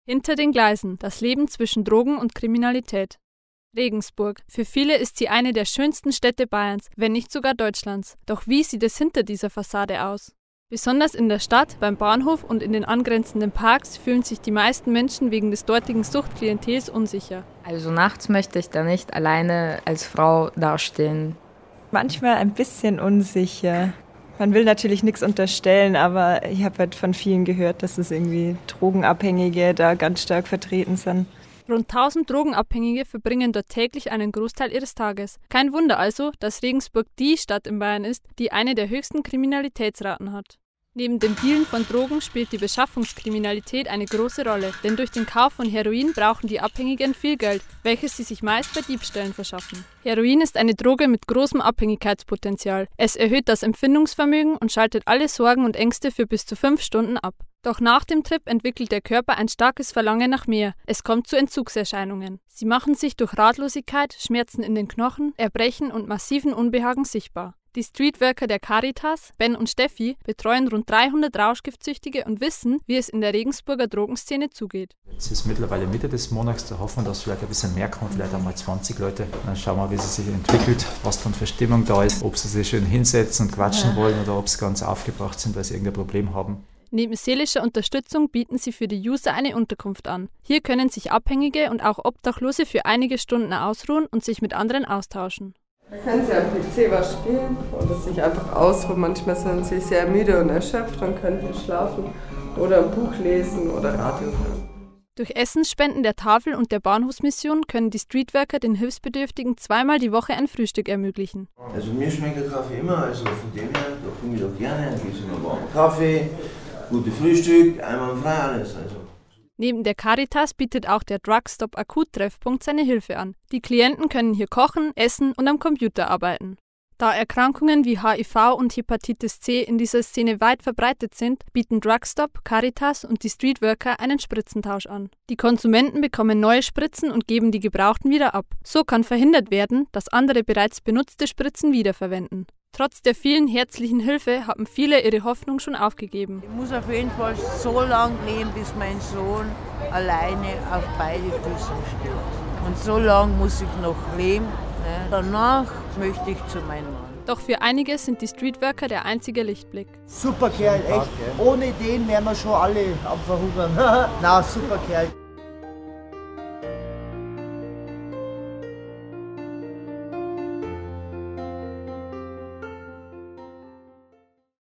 Hinter den Gleisen, das Leben zwischen Drogen und Kriminalität. Regensburg. Für viele ist sie eine der schönsten Städte Bayerns, wenn nicht sogar Deutschlands. Doch wie sieht es hinter dieser Fassade aus? Besonders in der Stadt, beim Bahnhof und in den angrenzenden Parks fühlen sich die meisten Menschen wegen des dortigen Suchtklientels unsicher. Also nachts möchte ich da nicht alleine als Frau dastehen. Manchmal ein bisschen unsicher. Man will natürlich nichts unterstellen, aber ich habe halt von vielen gehört, dass es irgendwie Drogenabhängige da ganz stark vertreten sind. Rund 1000 Drogenabhängige verbringen dort täglich einen Großteil ihres Tages. Kein Wunder also, dass Regensburg die Stadt in Bayern ist, die eine der höchsten Kriminalitätsraten hat. Neben dem Dealen von Drogen spielt die Beschaffungskriminalität eine große Rolle, denn durch den Kauf von Heroin brauchen die Abhängigen viel Geld, welches sie sich meist bei Diebstählen verschaffen. Heroin ist eine Droge mit großem Abhängigkeitspotenzial. Es erhöht das Empfindungsvermögen und schaltet alle Sorgen und Ängste für bis zu 5 Stunden ab. Doch nach dem Trip entwickelt der Körper ein starkes Verlangen nach mehr. Es kommt zu Entzugserscheinungen. Sie machen sich durch Ratlosigkeit, Schmerzen in den Knochen, Erbrechen und massiven Unbehagen sichtbar. Die Streetworker der Caritas, Ben und Steffi, betreuen rund 300 Rauschgiftsüchtige und wissen, wie es in der Regensburger Drogenszene zugeht. Es ist mittlerweile Mitte des Monats, da hoffen wir, dass vielleicht ein bisschen mehr kommt, vielleicht einmal 20 Leute. Dann schauen wir, wie es sich entwickelt, was dann für Stimmung da ist, ob sie sich schön hinsetzen und quatschen wollen oder ob sie ganz aufgebracht sind, weil sie irgendein Problem haben. Neben seelischer Unterstützung bieten sie für die User eine Unterkunft an. Hier können sich Abhängige und auch Obdachlose für einige Stunden ausruhen und sich mit anderen austauschen. Da können sie am PC was spielen oder sich einfach ausruhen. Manchmal sind sie sehr müde und erschöpft und können schlafen oder ein Buch lesen oder Radio hören. Durch Essensspenden der Tafel und der Bahnhofsmission können die Streetworker den Hilfsbedürftigen zweimal die Woche ein Frühstück ermöglichen. Also mir schmeckt der Kaffee immer, also von dem her, da komme ich doch gerne, dann gibt es immer warmen Kaffee, gute Frühstück, einwandfrei alles. Also. Neben der Caritas bietet auch der Drugstop Akut-Treffpunkt seine Hilfe an. Die Klienten können hier kochen, essen und am Computer arbeiten. Da Erkrankungen wie HIV und Hepatitis C in dieser Szene weit verbreitet sind, bieten Drugstop, Caritas und die Streetworker einen Spritzentausch an. Die Konsumenten bekommen neue Spritzen und geben die gebrauchten wieder ab. So kann verhindert werden, dass andere bereits benutzte Spritzen wiederverwenden. Trotz der vielen herzlichen Hilfe haben viele ihre Hoffnung schon aufgegeben. Ich muss auf jeden Fall so lange leben, bis mein Sohn alleine auf beide Füße steht. Und so lange muss ich noch leben. Ne? Danach möchte ich zu meinem Mann. Doch für einige sind die Streetworker der einzige Lichtblick. Super Kerl, echt. Ohne den wären wir schon alle am Verhungern. Na, super Kerl.